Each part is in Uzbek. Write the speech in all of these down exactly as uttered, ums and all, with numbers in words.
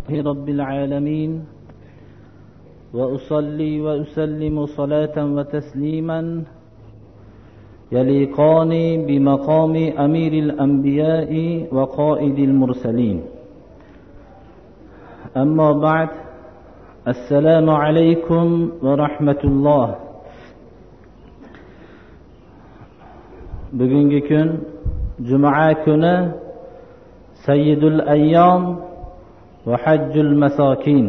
رب العالمين وأصلي وأسلم صلاة وتسليما يليقان بمقام أمير الأنبياء وقائد المرسلين. أما بعد، السلام عليكم ورحمة الله. Bugungi kun Juma kuni Sayyidul Ayyam va Hajjul Masakin.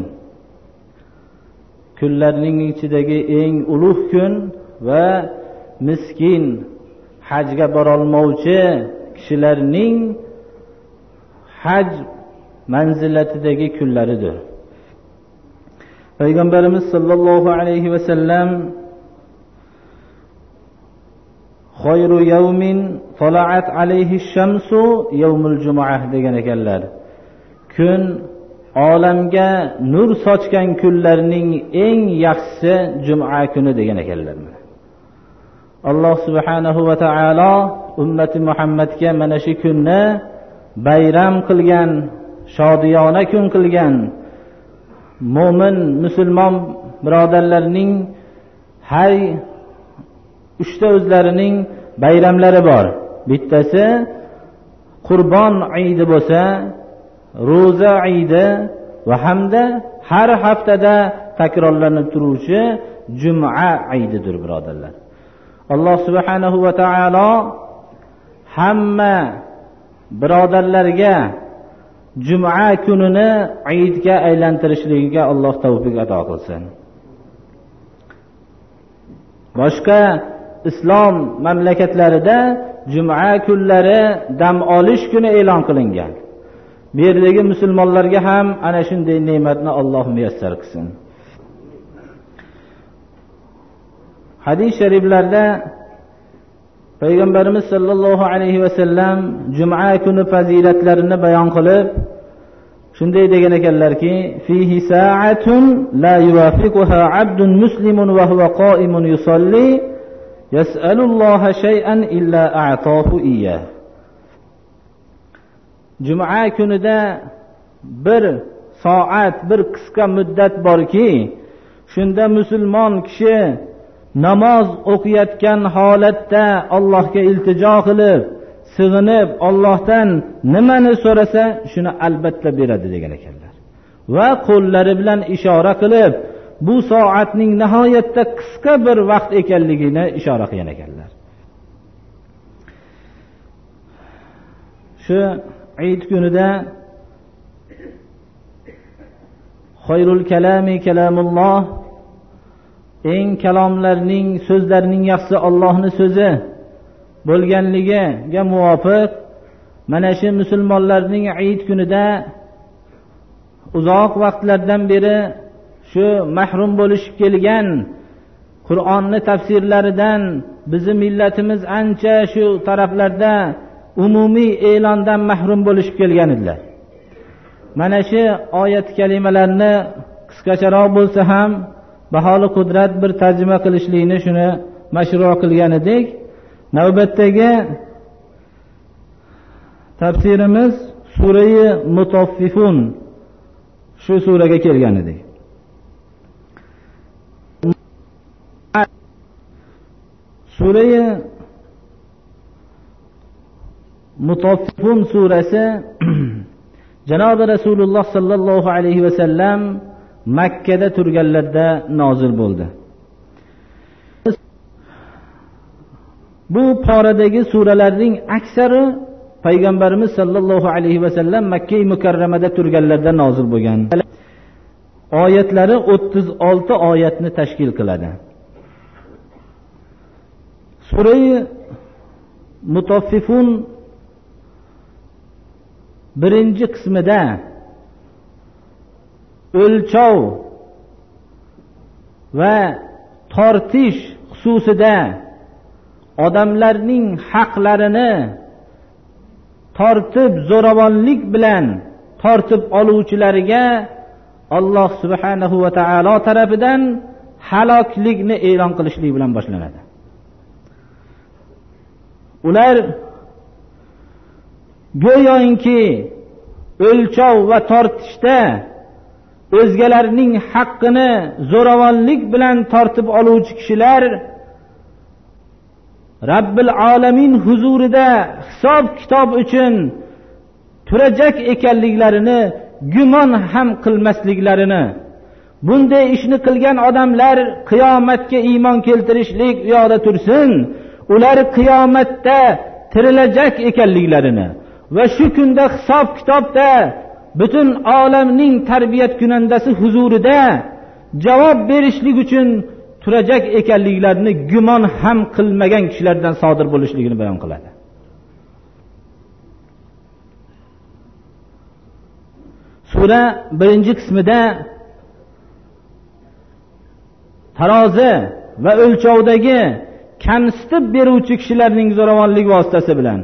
Kunlarning ichidagi eng ulug' kun va miskin hajga bora olmovchi kishilarning haj manzilatidagi kunlaridir. Payg'ambarimiz sollallohu alayhi va sallam Khayru yawmin tala'at alayhi ash-shamsu yawmul jumu'ah degan ekanlar. Kun olamga nur sochgan kunlarning eng yaxshisi juma kuni degan ekanlar. Alloh subhanahu va taolo ummati Muhammadga mana shu kunni bayram qilgan, shodiyona kun qilgan. Mo'min musulmon birodarlarning hay uchta o'zlarining bayramlari bor. Bittasi Qurbon Eid bo'lsa, Ro'za Eid va hamda har haftada takrorlanib turuvchi Juma Eididir birodarlar. Alloh subhanahu va taolo hamma birodarlarga Juma kunini Eidga aylantirishligiga Alloh tavfiq ato qilsin. Boshqa islom mamlakatlarida Juma kunlari dam olish kuni e'lon qilingan. Bu yerdagi musulmonlarga ham ana shunday ne'matni Alloh muyassar qilsin. Hadis shariflarda Payg'ambarimiz sollallohu alayhi va sallam Juma kuni fazilatlarini bayon qilib shunday degan ekanlarki: "Fihi sa'atun la yuwafiquha 'abdun muslimun wa huwa qa'imun yusalli yas'alulloha shay'an illa a'tahu iyyah." Juma kunida bir soat, bir qisqa muddat borki, shunda musulmon kishi namoz o'qiyotgan holatda Allohga iltijo qilib, sig'inib, Allohdan nimani so'rasa, shuni albatta beradi degan ekanlar. Va qo'llari bilan ishora qilib, bu soatning nihoyatda qisqa bir vaqt ekanligini ishora qilgan ekanlar. Shu Eid kunida Khayrul kalami kalamulloh, eng kalomlarning, so'zlarning yaxshisi Allohning so'zi bo'lganligiga muvofiq mana shu musulmonlarning Eid kunida uzoq vaqtlardan beri shu mahrum bo'lishib kelgan Qur'onni tafsirlaridan bizi millatimiz ancha shu taraflarda umumiy e'londan mahrum bo'lishib kelgan edilar. Mana shu oyat kalimalarni qisqacharoq bo'lsa ham baholi qudrat bir tarjima qilishlikni shuni mashru' qilgan edik. Navbatdagi tafsirimiz Sura-i Mutaffifun, shu suraga kelgan edik. Sura-i Mutaffifun surasi Janob Rasululloh sallallohu alayhi va sallam Makka da turganlarda nozil bo'ldi. Bu poradagi suralarning aksari Payg'ambarimiz sallallohu alayhi va sallam Makka mukarramada turganlarda nozil bo'lgan. Oyatlari o'ttiz olti oyatni tashkil qiladi. Sura-i Mutaffifun birinchi qismida o'lchov va tortish xususida odamlarning haqlarini tortib zo'ravonlik bilan tortib oluvchilarga Alloh subhanahu va taolo tarafidan haloklikni e'lon qilishlik bilan boshlanadi. Ular go'yoki o'lchov va tortishda o'zgalarning haqqini zo'ravonlik bilan tortib oluvchi kishilar Rabbil alamin huzurida hisob kitob uchun turajak ekanliklarini gumon ham qilmasliklarini, bunday ishni qilgan odamlar qiyomatga iymon keltirishlik u yoqda tursin, ular qiyomatda tirilajak ekanliklarini va shu kunda hisob kitobda butun olamning tarbiyat kunandasi huzurida javob berishlik uchun turajak ekanliklarini gumon ham qilmagan kishilardan sodir bo'lishligini bayon qiladi. Sura birinchi qismida tarozi va o'lchovdagi kamsitib beruvchi kishilarning zo'ravonlik vositasi bilan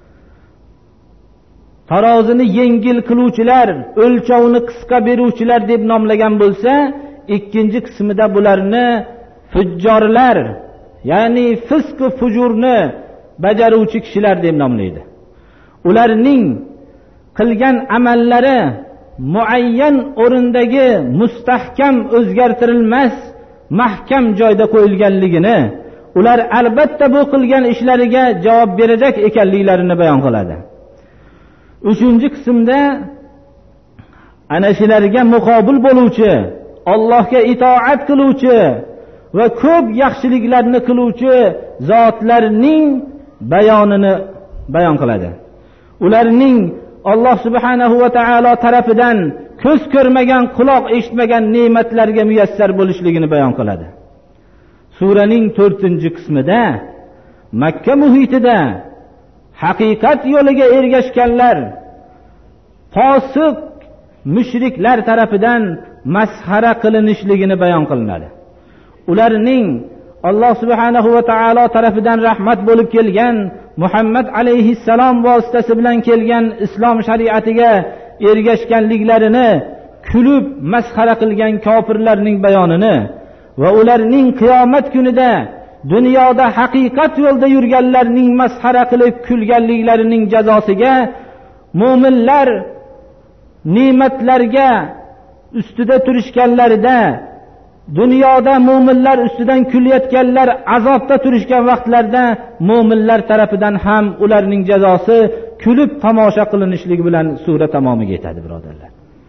tarozini yengil qiluvchilar, o'lchovni qisqa beruvchilar deb nomlagan bo'lsa, ikkinchi qismida bularni fujjorlar, ya'ni fisq va fujurni bajaruvchi kishilar deb nomlaydi. Ularning qilgan amallari muayyan o'rindagi mustahkam, o'zgartirilmas, mahkam joyda qo'yilganligini, ular albatta bu qilgan ishlariga javob berajak ekanliklarini bayon qiladi. Uchinchi qismda ana shularga muqobil bo'luvchi, Allohga itoat qiluvchi va ko'p yaxshiliklarni qiluvchi zotlarning bayonini bayon qiladi. Ularning Alloh subhanahu va taolo tarafidan ko'z ko'rmagan, quloq eshitmagan ne'matlarga muyassar bo'lishligini bayon qiladi. Suraning to'rtinchi qismida Makka muhitida haqiqat yo'liga ergashganlar fosiq mushriklar tarafidan masxara qilinishligini bayon qilinadi. Ularning Alloh subhanahu va taolo tarafidan rahmat bo'lib kelgan Muhammad alayhissalom vositasi bilan kelgan islom shariatiga ergashganliklarini kulib masxara qilgan kofirlarning bayonini va ularning qiyomat kunida dunyoda haqiqat yo'lda yurganlarning masxara qilib kulganliklarining jazosiga mu'minlar ne'matlarga ustida turishganlarida, dunyoda mu'minlar ustidan kulayotganlar azobda turishgan vaqtlarda mu'minlar tarafidan ham ularning jazosi kulib tomosha qilinishligi bilan sura tamomiga yetadi, birodarlar.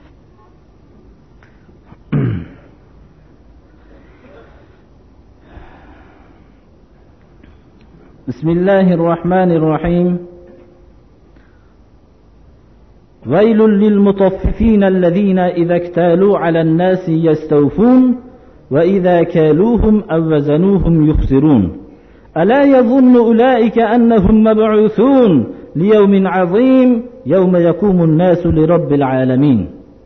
Bismillahir Rahmanir Rahim. ويل للمطففين الذين إذا اكتالوا على الناس يستوفون وإذا كالوهم أو وزنوهم يخسرون ألا يظن أولئك أنهم مبعوثون ليوم عظيم يوم يقوم الناس لرب العالمين.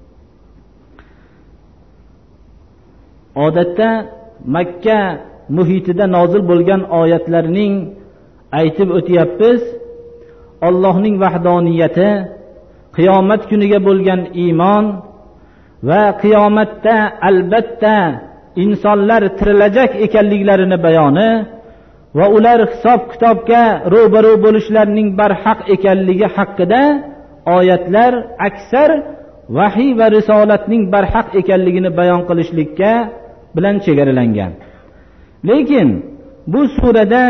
odatda Makka muhitida nozil bo'lgan oyatlarning aytib o'tyapmiz. Allohning vahdoniyati, qiyomat kuniga bo'lgan iymon va qiyomatda albatta insonlar tirilajak ekanliklarini bayoni va ular hisob kitobga ro'baro bo'lishlarining barhaq ekanligi haqida oyatlar aksar vahiy va risolatning barhaq ekanligini bayon qilishlikka bilan chegaralangan. Lekin bu surada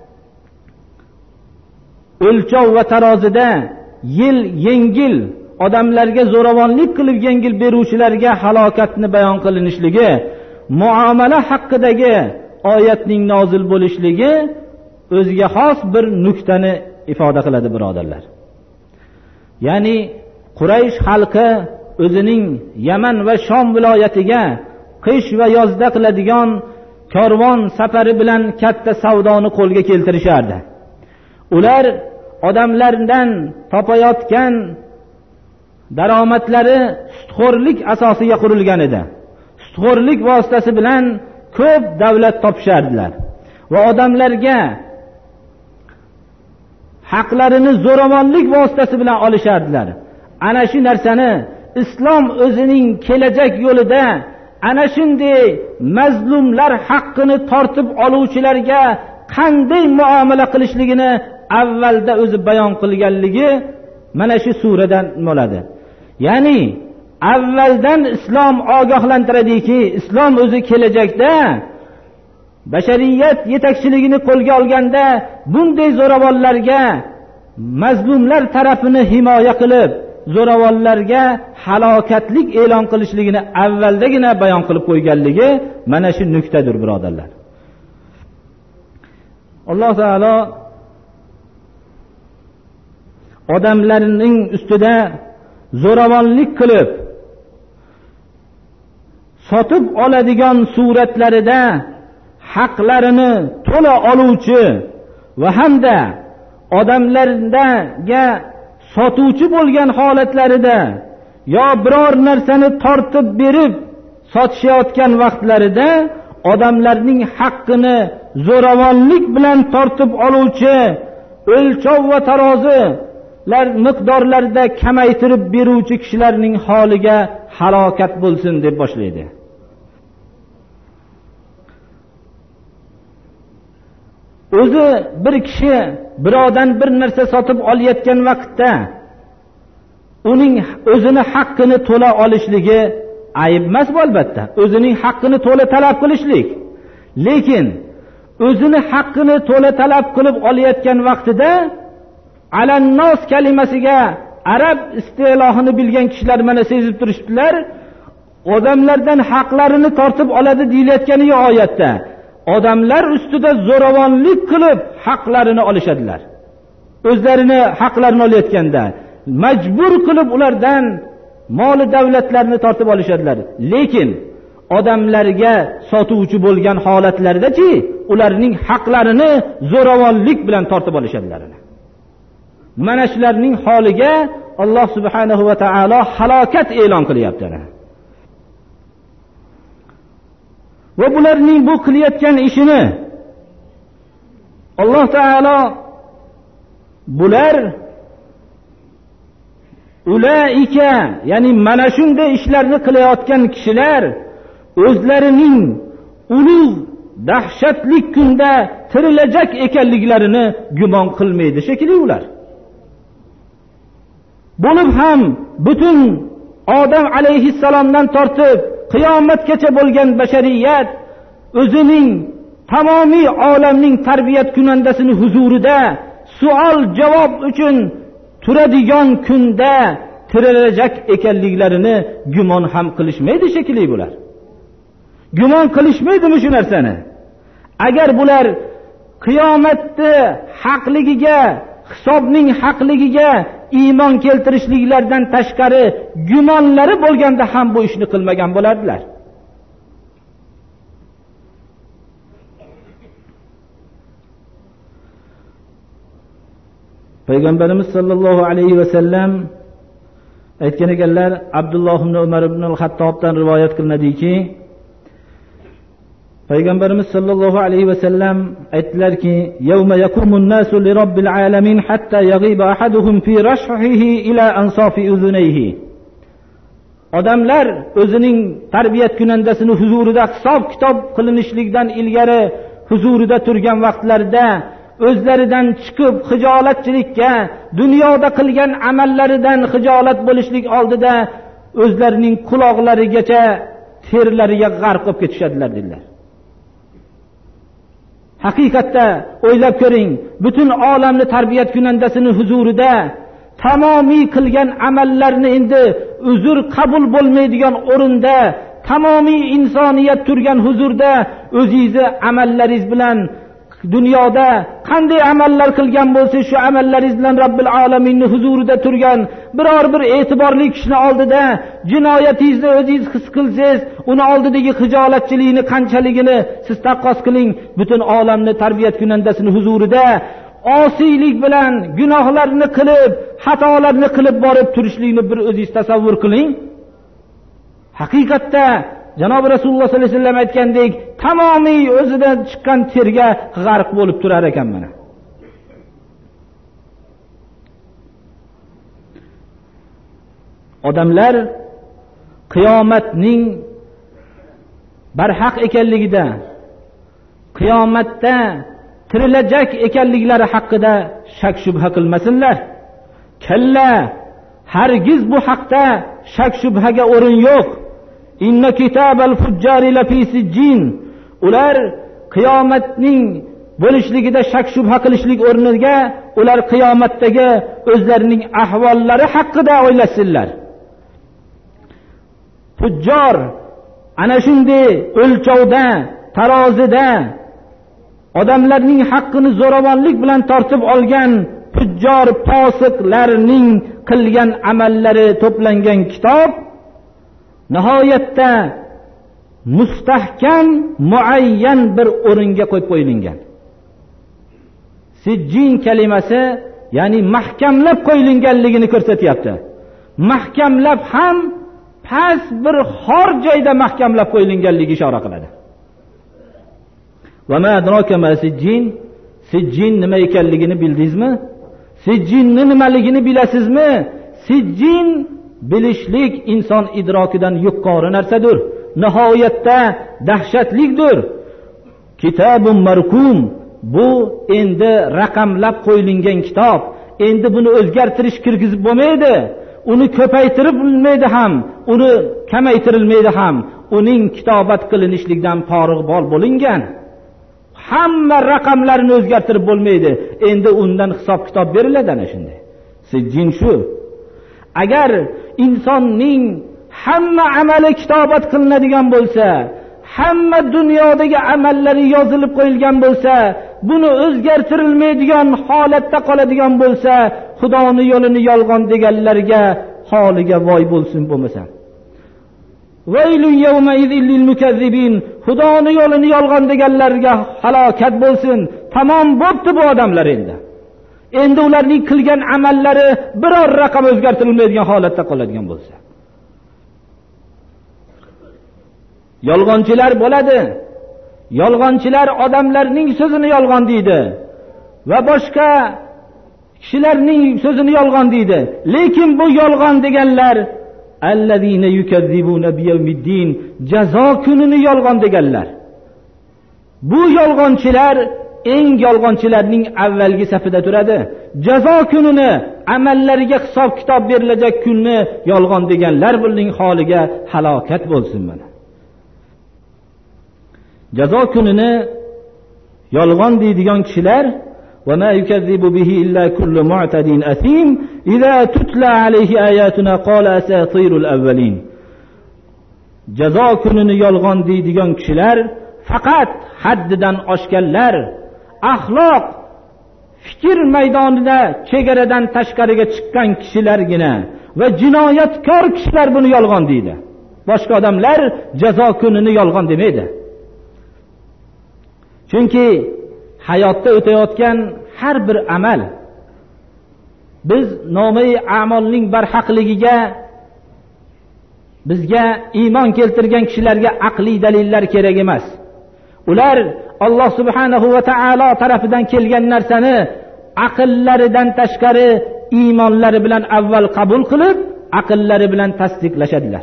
o'lchov va tarozida yil yengil odamlarga zo'ravonlik qilib yengil beruvchilarga halokatni bayon qilinishligi, muomala haqidagi oyatning nozil bo'lishligi o'ziga xos bir nuqtani ifoda qiladi, birodarlar. Ya'ni Quraysh xalqi o'zining Yaman va Shom viloyatiga qish va yozda qiladigan karvon safari bilan katta savdoni qo'lga keltirishardi. Ular odamlardan topayotgan daromadlari sutxo'rlik asosiga qurilgan edi. Sutxo'rlik vositasi bilan ko'p davlat topishardilar va odamlarga haqlarini zo'ravonlik vositasi bilan olishardilar. Ana shu narsani islom o'zining kelajak yo'lida ana shunday mazlumlar haqqini tortib oluvchilarga qanday muomala qilishligini avvalda o'zi bayon qilganligi mana shu suradan bo'ladi. Ya'ni avvaldan islom ogohlantiradiki, islom o'zi kelajakda bashariyat yetakchiligini qo'lga olganda bunday zo'ravonlarga, mazlumlar tarafini himoya qilib, zo'ravonlarga halokatlik e'lon qilishligini avvaldagina bayon qilib qo'yganligi mana shu nuqtadir, birodarlar. Alloh taolo odamlarning ustida zo'ravonlik qilib sotib oladigan suratlarida haqlarini to'la oluvchi va hamda odamlarga sotuvchi bo'lgan holatlarida yo biror narsani tortib berib sotishayotgan vaqtlarida odamlarning haqqini zo'ravonlik bilan tortib oluvchi, o'lchov va tarozilar miqdorlarida kamaytirib beruvchi kishilarning holiga halokat bo'lsin deb boshlaydi. O'zi bir kishi birodan bir narsa sotib olayotgan vaqtda uning o'zini haqqini to'la olishligi ayib emas, albatta. O'zining haqqini to'la talab qilishlik. Lekin o'zini haqqini to'la talab qilib olayotgan vaqtida alannos kalimasiga arab istilohini bilgan kishilar mana sezib turishdilar. Odamlardan haqlarini tortib oladi deyilayotgani oyatda. Odamlar ustida zo'ravonlik qilib haqlarini olishadilar. O'zlarini haqlarini olayotganda majbur qilib ulardan mol davlatlarni tortib olishadilar. Lekin odamlarga sotuvchi bo'lgan holatlardachi ularning haqlarini zo'ravonlik bilan tortib olishadilar. Mana shularning holiga Alloh subhanahu va taolo halokat e'lon qilyapti. Va bularning bu qilayotgan ishini Alloh taolo bular ulaika, ya'ni mana shunday ishlarni qilayotgan kishilar o'zlarining ulug' dahshatli kunda tirilajak ekanliklarini gumon qilmaydi shekilli ular. Bo'lib ham butun Odam alayhissalomdan tortib qiyomatgacha bo'lgan bashariyat o'zining tamomiy olamning tarbiyat kunandasini huzurida savol javob uchun turadigan kunda tirilajak ekanliklarini gumon ham qilishmaydi shekilli bular. Gumon qilishmaydimi shu narsani? Agar bular qiyomatni haqligiga, hisobning haqligiga iymon keltirishliklardan tashqari gumonlari bo'lganda ham bu ishni qilmagan bo'lardilar. Payg'ambarimiz sollallohu alayhi va sallam aytgan ekanlar, Abdulloh ibn Umar ibn al-Hattobdan rivoyat qilinadiki, Payg'ambarimiz sollallohu alayhi va sallam aytdilarki, "Yawma yaqumun nasu li robbil alamin hatta yaghiba ahaduhum fi rashhihi ila ansafi uzunayhi." Odamlar o'zining tarbiyat kunandasini huzurida hisob kitob qilinishlikdan ilgari huzurida turgan vaqtlarida o'zlaridan chiqib xijolatchilikka, dunyoda qilgan amallaridan xijolat bo'lishlik oldida o'zlarining quloqlarigacha terlariga g'arq bo'lib ketishadilar dedilar. Haqiqatda o'ylab ko'ring, butun olamni tarbiyat kunandasini huzurida tamomiy qilgan amallarni endi uzr qabul bo'lmaydigan o'rinda, tamomiy insoniyat turgan huzurda o'zingizni amallaringiz bilan dunyoda qanday amallar qilgan bo'lsa shu amallaringiz bilan Robbil alaminning huzurida turgan biror bir e'tiborli kishini oldida jinoyatingizni o'zingiz his qilsangiz, uni oldidagi xijolatchilikni qanchaligini siz taqqos qiling. Butun olamni tarbiyat kunandasini huzurida osiylik bilan gunohlarni qilib, xatolarni qilib borib turishlikni bir o'zingiz tasavvur qiling. Haqiqatda Janob Rasululloh sollallohu alayhi vasallam aytgandek, tamomiy o'zidan chiqqan terga g'arq bo'lib turar ekan mana. Odamlar qiyomatning barhaq ekanligida, qiyomatda tirilajak ekanliklari haqida shak shubha qilmasinlar. Kalla, hargiz bu haqda shak shubhaga o'rin yo'q. Inna kitabal fujjari lafi sijjin. Ular qiyomatning bo'lishligida shak shubha qilishlik o'rniga ular qiyomatdagi o'zlarining ahvollari haqida o'ylasinlar. Fujjor ana shunday o'lchovda, tarozida odamlarning haqqini zo'ravonlik bilan tortib olgan fujjor fosiqlarning qilgan amallari to'plangan kitob nihoyatda mustahkam, muayyan bir o'ringa qo'yib qo'yilgan. Sijjin kalimasi ya'ni mahkamlab qo'yilganligini ko'rsatyapti. Mahkamlab ham past bir xor joyda mahkamlab qo'yilganligiga ishora qiladi. Va ma adraka ma sijjin? Sijjin nima ekanligini bildingizmi? Sijjinni nimaligini bilasizmi? Sijjin bilishlik inson idrokidan yuqori narsadir. Nihoyatda dahshatlidir. Kitabun markum. Bu endi raqamlab qo'yilgan kitob. Endi buni o'zgartirish kirgizib bo'lmaydi. Uni ko'paytirib bo'lmaydi ham, uni kamaytirilmaydi ham. Uning kitobat qilinishlikdan forig' bor bo'lingan. Hamma raqamlarni o'zgartirib bo'lmaydi. Endi undan hisob kitob beriladi ana shunday. Sijjin shu. Agar insonning hamma amali kitobat qilinadigan bo'lsa, hamma dunyodagi amallari yozilib qo'yilgan bo'lsa, buni o'zgartirilmaydigan holatda qoladigan bo'lsa, Xudoning yo'lini yolg'on deganlarga holiga voy bo'lsin bo'lmasa. Vaylun yawma idhil lil mukazzibin. Xudoning yo'lini yolg'on deganlarga halokat bo'lsin. Tamom bo'pti bu odamlar endi. Endi ularning qilgan amallari biror raqam o'zgartirilmaydigan holatda qoladigan bo'lsa. Yolg'onchilar bo'ladi. Yolg'onchilar odamlarning so'zini yolg'on deydi va boshqa kishilarning so'zini yolg'on deydi. Lekin bu yolg'on deganlar allazina yukazzibuna biyawmiddin, jazo kunini yolg'on deganlar. Bu yolg'onchilar eng yolg'onchilarning avvalgi safida turadi. Jazo kunini, amallariga hisob kitob berilajak kunni yolg'on deganlar buning holiga halokat bo'lsin mana. Jazo kunini yolg'on deydigan kishilar va ma yukazzibu bihi illa kullu mu'tadin athim idza tutla alayhi ayatuna qala asatirul awwalin. Jazo kunini yolg'on deydigan kishilar faqat haddidan oshganlar, axloq, fikr maydonida chegaradan tashqariga chiqqan kishilargina va jinoyatkor kishilar buni yolg'on deydi. Boshqa odamlar jazo kunini yolg'on demaydi. Chunki hayotda o'tayotgan har bir amal biz nomai amalning barhaqligiga bizga iymon keltirgan kishilarga aqliy dalillar kerak emas. Ular Alloh subhanahu va taolo tarafidan kelgan narsani aqllaridan tashqari iymonlari bilan avval qabul qilib, aqllari bilan tasdiqlashadilar.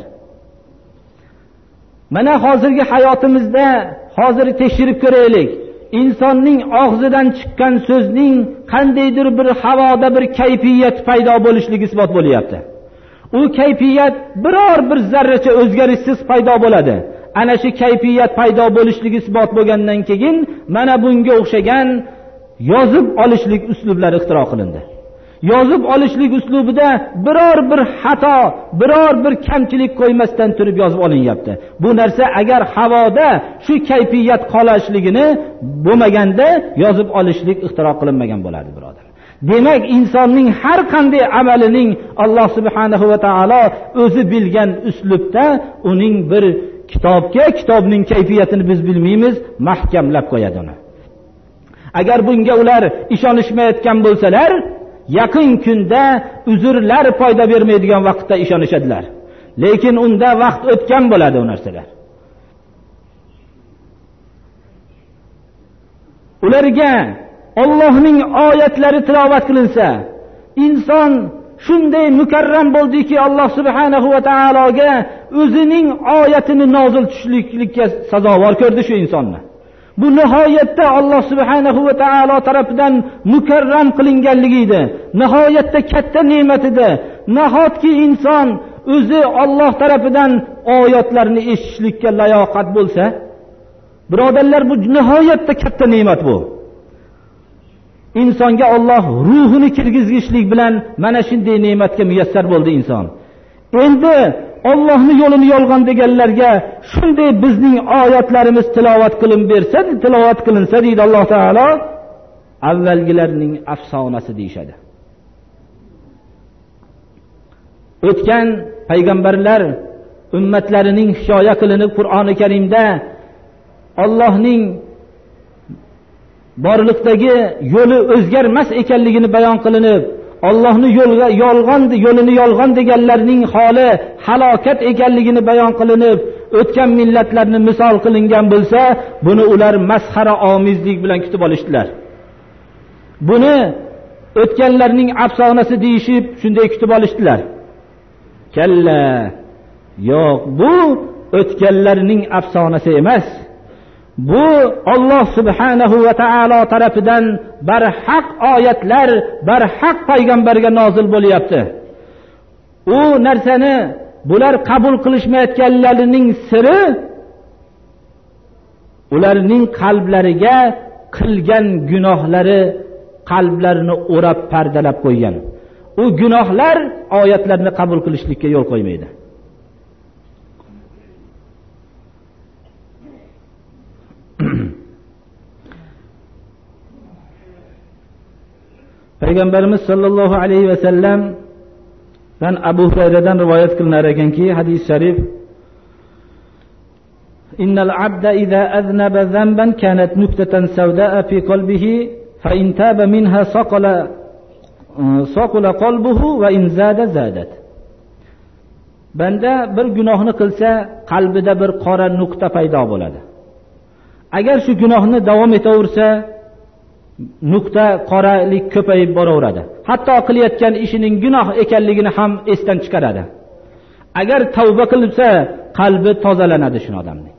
Mana hozirgi hayotimizda hozir tekshirib ko'raylik. Insonning og'zidan chiqqan so'zning qandaydir bir havoda bir kayfiyat paydo bo'lishligi isbot bo'lyapti. U kayfiyat biror bir zarracha o'zgarishsiz paydo bo'ladi. Ana shu kayfiyat paydo bo'lishligi isbot bo'lgandan keyin mana bunga o'xshagan yozib olishlik uslublari ixtiro qilindi. Yozib olishlik uslubida biror bir xato, biror bir kamchilik qo'ymasdan turib yozib olinyapti. Bu narsa agar havoda shu kayfiyat qolishligini bo'lmaganda yozib olishlik ixtiro qilinmagan bo'lardi, birodar. Demak, insonning har qanday amalining Alloh subhanahu va taolo o'zi bilgan uslubda uning bir kitobga, kitobning kayfiyatini biz bilmaymiz, mahkamlab qo'yadi uni. Agar bunga ular ishonishmayotgan bo'lsalar, yaqin kunda uzrlar foyda bermaydigan vaqtda ishonishadilar. Lekin unda vaqt o'tgan bo'ladi u narsalar. Ularga Allohning oyatlari tilovat qilinsa, inson shunday mukarram bo'ldiki, Alloh subhanahu va taologa o'zining oyatini nozil tushliklikka sazovor ko'rdi shu insonni. Bu nihoyatda Alloh subhanahu va taolo tarafidan mukarram qilinganligi edi. Nihoyatda katta ne'mat edi. Nahotki inson o'zi Alloh tarafidan oyatlarni eshitishlikka layoqat bo'lsa, birodarlar, bu nihoyatda katta ne'mat bu. Insonga Alloh ruhini kirgizishlik bilan mana shunday ne'matga muyassar bo'ldi inson. Endi Allohning yo'lini yolg'on deganlarga shunday bizning oyatlarimiz tilovat qilinib bersa, tilovat qilinsa deydi Alloh taolo, avvalgilarning afsonasi deyshadi. O'tgan payg'ambarlar ummatlarining hikoya qilinib Qur'oni Karimda Allohning borliqdagi yo'li o'zgarmas ekanligini bayon qilinib, Allohning yo'lga yolg'on yo'lini yolg'on deganlarning holi halokat ekanligini bayon qilinib, o'tgan millatlarni misol qilingan bo'lsa, buni ular masxara omizlik bilan kutib olishdilar. Buni o'tganlarning afsonasi deyishib, shunday kutib olishdilar. Kalla, yo'q, bu o'tganlarning afsonasi emas. Bu Alloh subhanahu va taolo tarafidan barhaq oyatlar, barhaq payg'ambarga nozil bo'lyapti. U narsani bular qabul qilishmayotganlarining siri ularning qalblariga qilgan gunohlari qalblarini o'rab pardalab qo'ygan. U gunohlar oyatlarni qabul qilishlikka yo'l qo'ymaydi. Payg'ambarimiz sollallohu alayhi va sallam dan Abu Hurayradan rivoyat qilinar ekanki, hadis sharif: "Innal abda idza aznaba zanban kanat nuktatan sawda'a fi qalbihi fa in taba minha saqala saqala qalbuhu va in zada zadat." Banda bir gunohni qilsa, qalbida bir qora nuqta paydo bo'ladi. Agar shu gunohni davom etaversa, nuqta qoralik ko'payib boraveradi. Hatto qilayotgan ishining gunoh ekanligini ham esdan chiqaradi. Agar tavba qilsa, qalbi tozalanadi shu odamning.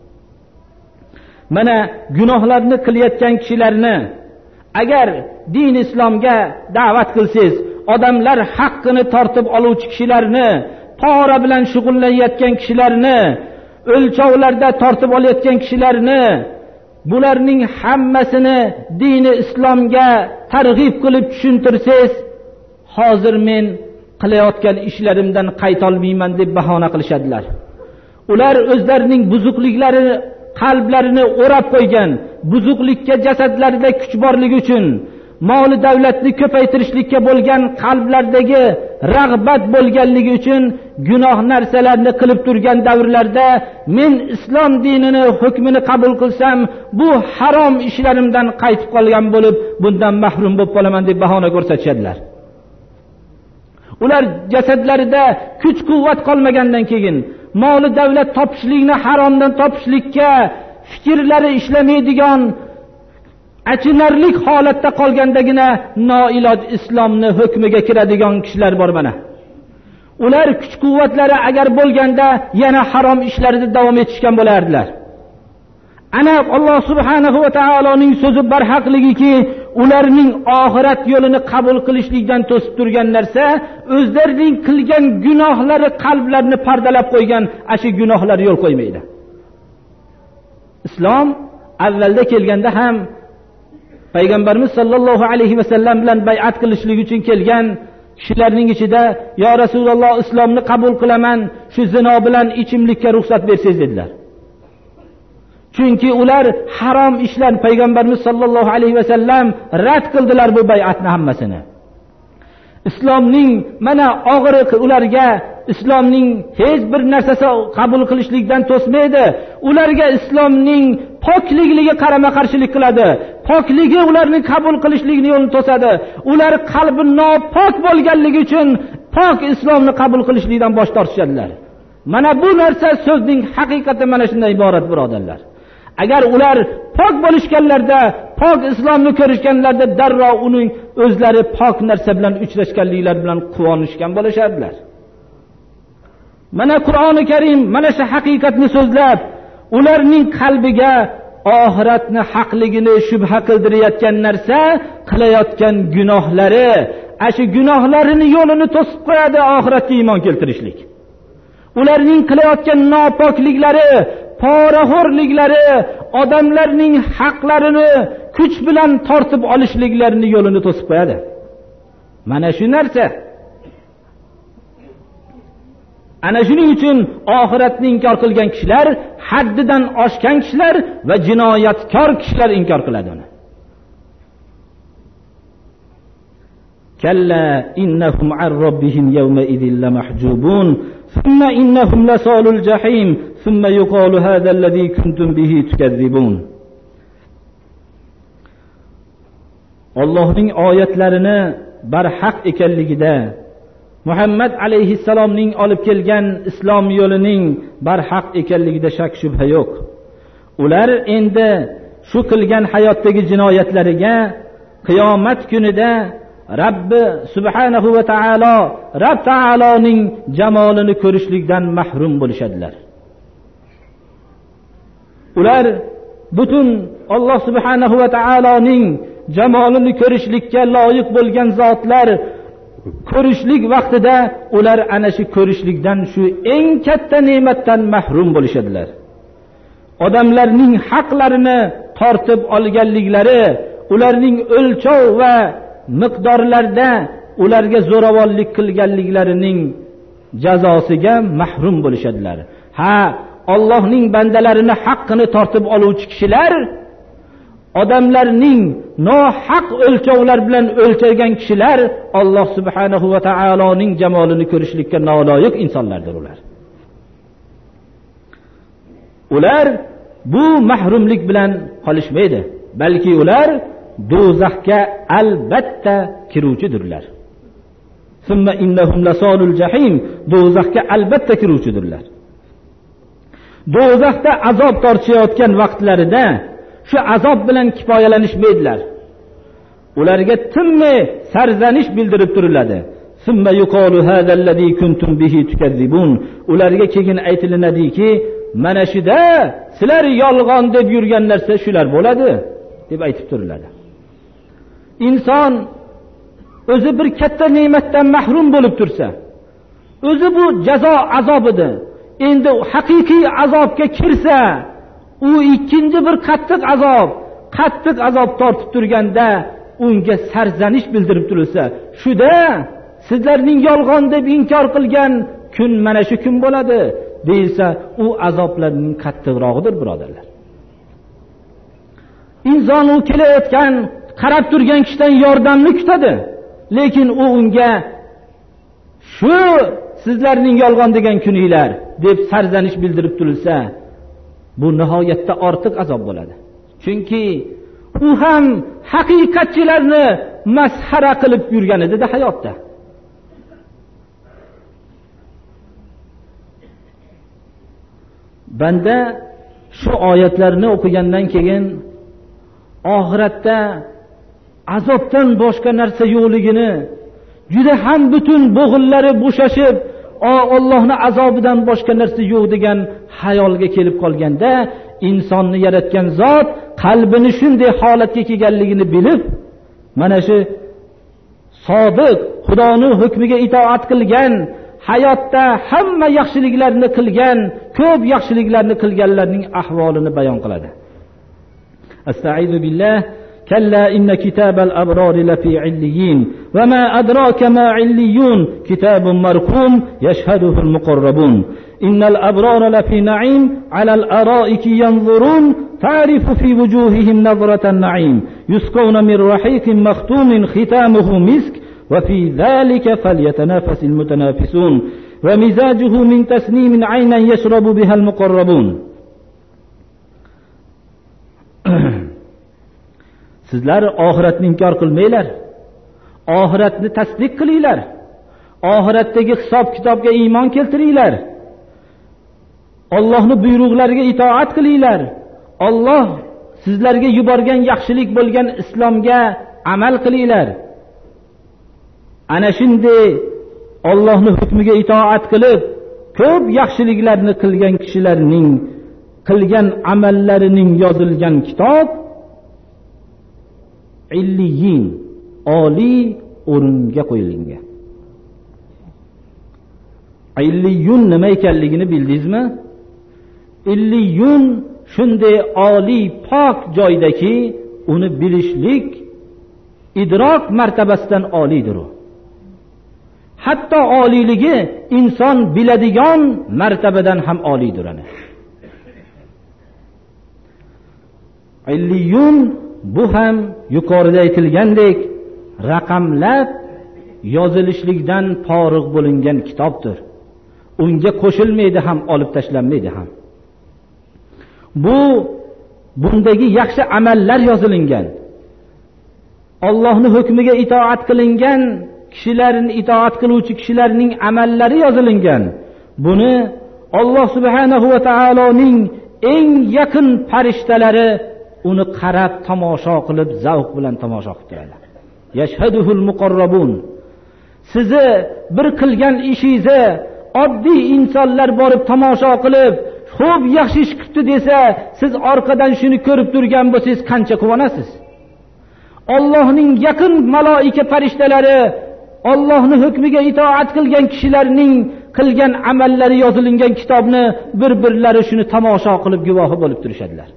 Mana gunohlarni qilayotgan kishilarni agar din islomga da'vat qilsangiz, odamlar haqqini tortib oluvchi kishilarni, pora bilan shug'ullanayotgan kishilarni, o'lchovlarda tortib olayotgan kishilarni, bularning hammasini dini islomga targ'ib qilib tushuntirsangiz, hozir men qilayotgan ishlarimdan qaytolmayman deb bahona qilishadilar. Ular o'zlarining buzuqliklari qalblarini o'rab qo'ygan, buzuqlikka jasadlarida kuch borligi uchun, moli davlatni ko'paytirishlikka bo'lgan qalblardagi rag'bat bo'lganligi uchun gunoh narsalarni qilib turgan davrlarda men islom dinini hukmini qabul qilsam, bu harom ishlarimdan qaytib qolgan bo'lib, bundan mahrum bo'lib qolaman deb bahona ko'rsatishadilar. Ular jasadlarida kuch-quvvat qolmagandan keyin moli davlat topishlikni haromdan topishlikka fikrlari ishlamaydigan achinarli holatda qolgandagina noiloj islomni hukmiga kiradigan kishilar bor mana. Ular kuch-quvvatlari agar bo'lganda yana harom ishlarida davom etishgan bo'lardilar. Ana Alloh subhanahu va taoloning so'zi barhaqligiki, ularning oxirat yo'lini qabul qilishlikdan to'sib turgan narsa o'zlarining qilgan gunohlari qalblarini pardalab qo'ygan, ashi gunohlar yo'l qo'ymaydi. Islom avvalda kelganda ham Payg'ambarimiz sollallohu alayhi va sallam bilan bay'at qilishlik uchun kelgan kishilarning ichida, "Ya Rasululloh, islomni qabul qilaman, shu zino bilan ichimlikka ruxsat bersangiz" dedilar. Chunki ular harom ishlar Payg'ambarimiz sollallohu alayhi va sallam rad qildilar bu bay'atni hammasini. Islomning mana og'iri ularga islomning hech bir narsasi qabul qilishlikdan to'smaydi. Ularga islomning pokligiga qarama-qarshilik qiladi. Pokligi ularni qabul qilishlikni yo'lini to'sadi. Ular qalbi nopok bo'lganligi uchun pok islomni qabul qilishlikdan bosh tortishadilar. Mana bu narsa so'zning haqiqati mana shunday iborat, birodarlar. Agar ular pok bo'lishganlarda, pok islomni ko'rishganlarda darrov uning o'zlari pok narsa bilan uchrashganliklari bilan quvonishgan bo'lashardilar. Mana Qur'oni Karim mana shu haqiqatni so'zlab, ularning qalbiga oxiratni haqligini shubha qildirayotgan narsa, qilayotgan gunohlari, ashi gunohlarini yo'lini to'sib qo'yadi oxiratga iymon keltirishlik. ularning qilayotgan nopokliklari, poraxo'rliklari, odamlarning haqlarini kuch bilan tortib olishliklarini yo'lini to'sib qo'yadi. Mana shu narsa. Ana shuning uchun oxiratni inkor qilgan kishilar, haddidan oshgan kishilar va jinoyatkor kishilar inkor qiladi uni. Kalla innahum an robbihim yawma idhil lamahjubun thumma innahum lasalul jahim thumma yuqalu hadha alladhi kuntum bihi tukadzibun. Allohning oyatlarini barhaq ekanligida, Muhammad alayhissalomning olib kelgan islom yo'lining barhaq ekanligida shak shubha yo'q. Ular endi shu qilgan hayotdagi jinoyatlariga qiyomat kunida Rabbi subhanahu va taolo, Rabb taoloning jamolini ko'rishlikdan mahrum bo'lishadilar. Ular butun Alloh subhanahu va taoloning jamolini ko'rishlikka loyiq bo'lgan zotlar ko'rishlik vaqtida ular ana shu ko'rishlikdan, shu eng katta ne'matdan mahrum bo'lishadilar. Odamlarning haqlarini tortib olganliklari, ularning o'lchov va miqdorlarda ularga zo'ravonlik qilganliklarining jazosiga mahrum bo'lishadilar. Ha, Allohning bandalarini haqqini tortib oluvchi kishilar, odamlarning nohaq o'lchovlar bilan o'lchagan kishilar Alloh subhanahu va taoloning jamolini ko'rishlikka noloyiq insonlardir ular. Ular bu mahrumlik bilan qolishmaydi, balki ular do'zaxga albatta kiruvchidirlar. Summa innahum lasalul jahim, do'zaxga albatta kiruvchidirlar. Do'zaxda azob tortishayotgan vaqtlarida shu azob bilan kifoyalanishmaydilar. Ularga tinmay sarzanish bildirib turiladi. Summa yuqalu hadha alladhi kuntum bihi tukadzibun. Ularga keyin aytilinadiki, mana shida sizlar yolg'on deb yurgan narsa shular bo'ladi deb aytib turiladi. Inson o'zi bir katta ne'matdan mahrum bo'lib tursa, o'zi bu jazo azobidir. Endi haqiqiy azobga kirsa, u ikkinchi bir qattiq azob, qattiq azob tortib turganda unga sarzanish bildirib turilsa, shuda sizlarning yolg'on deb inkor qilgan kun mana shu kun bo'ladi deyilsa, u azoblarning qattiqrog'idir, birodarlar. Inson u kelayotgan, qarab turgan kishidan yordamni kutadi, lekin u unga shu sizlarning yolg'on degan kuninglar deb sarzanish bildirib turilsa, bu nihoyatda ortiq azob bo'ladi. Chunki u ham haqiqatchilarni masxara qilib yurgan edi hayotda. Banda shu oyatlarni o'qigandan keyin oxiratda azobdan boshqa narsa yo'qligini, juda ham butun bo'g'illari bo'shashib, Allohning azobidan boshqa narsa yo'q degan xayolga kelib qolganda, insonni yaratgan zot qalbini shunday holatga kelganligini bilib, mana shu sodiq, Xudoning hukmiga itoat qilgan, hayotda hamma yaxshiliklarni qilgan, ko'p yaxshiliklarni qilganlarning ahvolini bayon qiladi. Astaizu billah. كلا إن كتاب الأبرار لفي عليين وما أدراك ما عليون كتاب مرقوم يشهده المقربون إن الأبرار لفي نعيم على الأرائك ينظرون تعرف في وجوههم نظرة النعيم يسقون من رحيق مختوم ختامه مسك وفي ذلك فليتنافس المتنافسون ومزاجه من تسنيم عينا يشرب بها المقربون. Sizlar oxiratni inkor qilmanglar. Oxiratni tasdiq qilinglar. Oxiratdagi hisob kitobga iymon keltiringlar. Allohning buyruqlariga itoat qilinglar. Alloh sizlarga yuborgan yaxshilik bo'lgan islomga amal qilinglar. Ana shunday Allohning hukmiga itoat qilib, ko'p yaxshiliklarni qilgan kishilarning qilgan amallarining yozilgan kitob illiyin, oliy o'ringa qo'yilgan. Illiyun nima ekanligini bildingizmi? Illiyun shunday oliy pok joydaki, uni bilishlik idrok martabasidan oliydir u. Hatto oliyligi inson biladigan martabadan ham oliydir ana. Illiyun bu ham yuqorida aytilgandek raqamlab yozilishlikdan forig' bo'lingan kitobdir. Unga qo'shilmaydi ham, olib tashlanmaydi ham. Bu bundagi yaxshi amallar yozilingan. Allohning hukmiga itoat qilingan kishilarning itoat qiluvchi kishilarning amallari yozilingan. Buni Alloh subhanahu va taoloning eng yaqin farishtalari uni qarab tomosha qilib zavq bilan tomosha qilib turadi. Yashhaduhul muqarrabun. Sizni bir qilgan ishingizni oddiy insonlar borib tomosha qilib, "Xo'p, yaxshi ish qilibdi" desa, siz orqadan shuni ko'rib turgan bo'lsangiz qancha quvonasiz? Allohning yaqin maloika farishtalari Allohning hukmiga itoat qilgan kishilarning qilgan amallari yozilingan kitobni bir-birlari shuni tomosha qilib guvohi bo'lib turishadilar.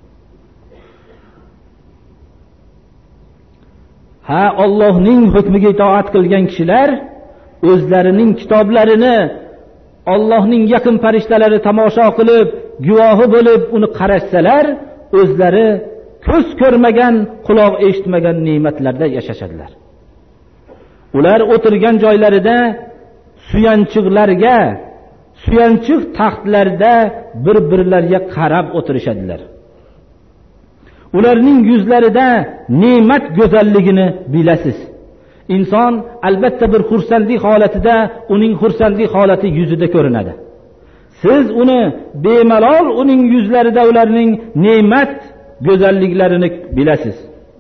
Ha, Allohning hukmiga itoat qilgan kishilar o'zlarining kitoblarini Allohning yaqin farishtalari tomosha qilib, guvohi bo'lib uni qarashsalar, o'zlari ko'z ko'rmagan, quloq eshitmagan ne'matlarda yashashadilar. Ular o'tirgan joylarida suyanchiqlarga, suyanchiq taxtlarda bir-birlariga qarab o'tirishadilar. Ularning yuzlarida ne'mat go'zalligini bilasiz. Inson albatta bir xursandlik holatida uning xursandlik holati yuzida ko'rinadi. Siz uni bemalol uning yuzlarida ularning ne'mat go'zalliklarini bilasiz.